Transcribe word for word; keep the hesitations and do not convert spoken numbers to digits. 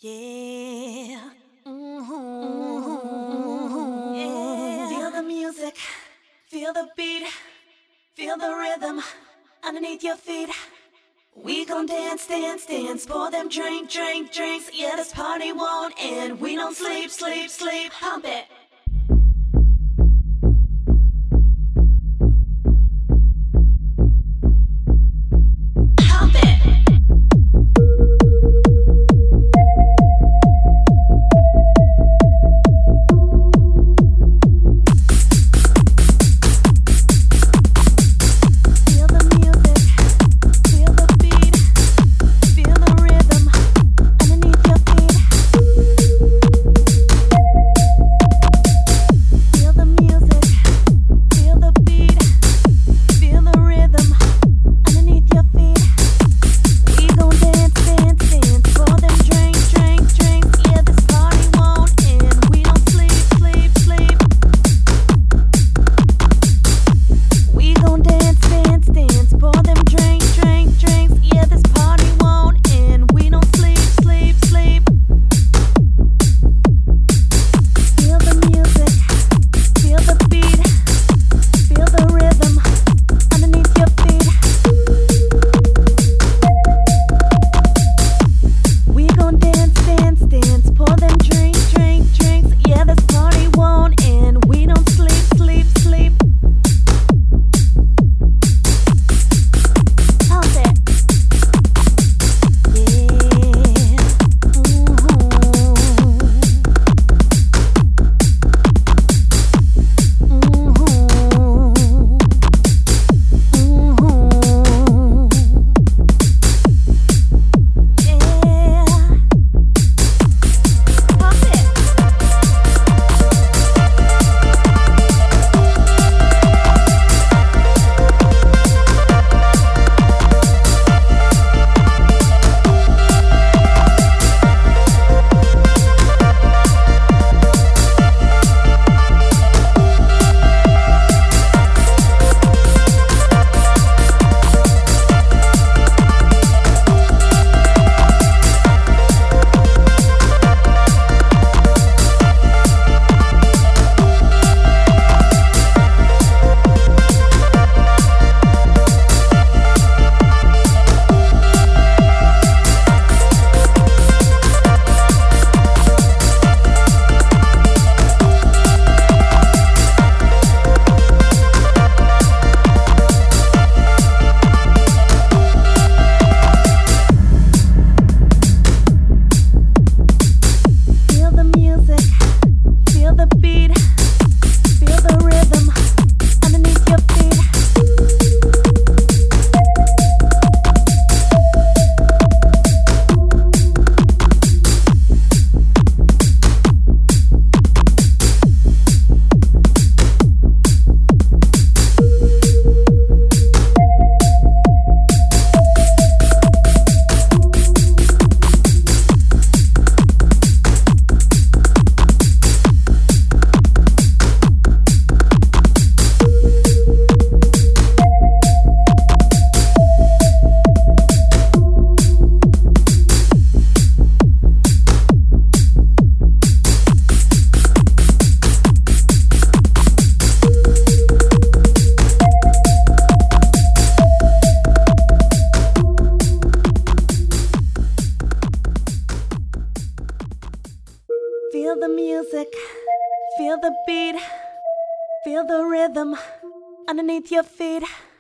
Yeah. Mm-hmm. Mm-hmm. Yeah. Feel the music, feel the beat, feel the rhythm underneath your feet. We gon' dance, dance, dance, pour them drink, drink, drinks. Yeah, this party won't end. We don't sleep, sleep, sleep. Pump it. Feel the music, feel the beat, feel the rhythm underneath your feet.